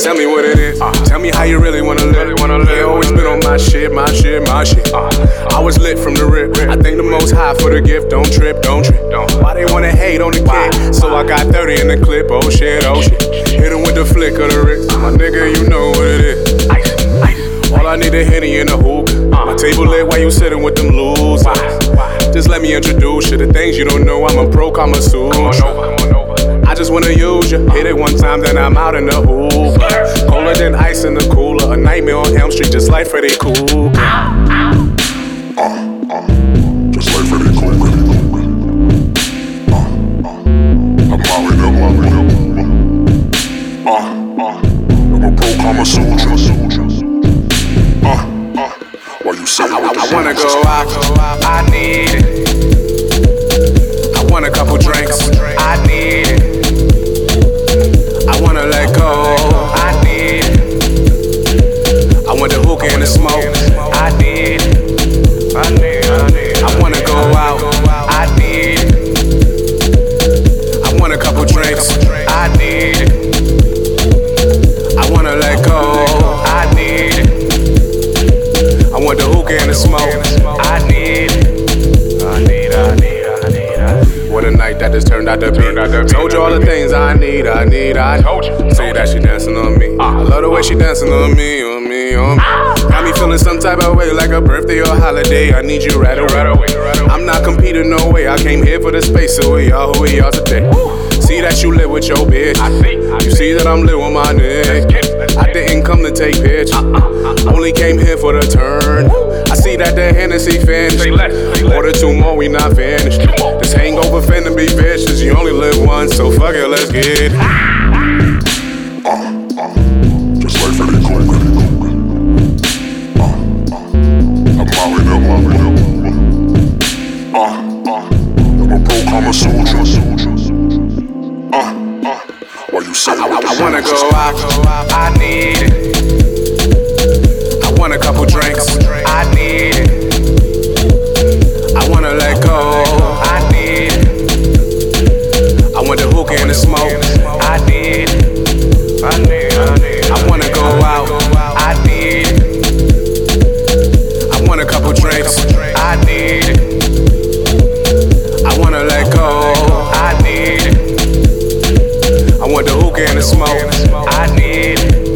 Tell me what it is. Tell me how you really wanna live. They always been on my shit. I was lit from the rip. I thank the most high for the gift. Don't trip. Why they wanna hate on the kid? So I got 30 in the clip. Oh shit. Hit him with the flick of the wrist. My nigga, you know what it is. All I need a Henny in the hookah. My table lit while you sitting with them losers. Just let me introduce you. The things you don't know, I'm a pro Kama Sutra. I just wanna use you. Hit it one time, then I'm out in the hoop. Colder than ice in the cooler. A nightmare on Elm Street, just like Freddy Krueger. Just like Freddy Krueger. I'm out in I'm a pro Kama Sutra. Why you say I wanna go out, I need it. I want a couple drinks, I need it. I wanna let go, I need it. I want the hookah and the smoke, I need it. I wanna go out, I need it. I want a couple drinks, I need it. I wanna let go, I need it. I want the hookah and the smoke, I need it. What a night that just turned out to be. Told you all the things I need. Told you. Say that she dancing on me. I love the way she dancing on me. Got me feeling some type of way, like a birthday or holiday. I need you right away. I'm not competing, no way. I came here for the space, so we are who we are today. See that you live with your bitch. You see that I'm lit with my nigga. I didn't come to take pitch. Only came here for the turn. I see that the Hennessy finished. Order 2 more, we not finished. This hangover finna be vicious. You only live once, so fuck it, let's get it. just like Freddy Krueger. I'm out in I'm a pro Kama Sutra. Why you say I wanna go out, I need it. I want a couple drinks, I need it. I wanna let go, I need it. I want the hookah and the smoke, I need it. I wanna go out, I need it. I want a couple drinks, I need it. I wanna let go, I need it. I want the hookah and the smoke, I need it.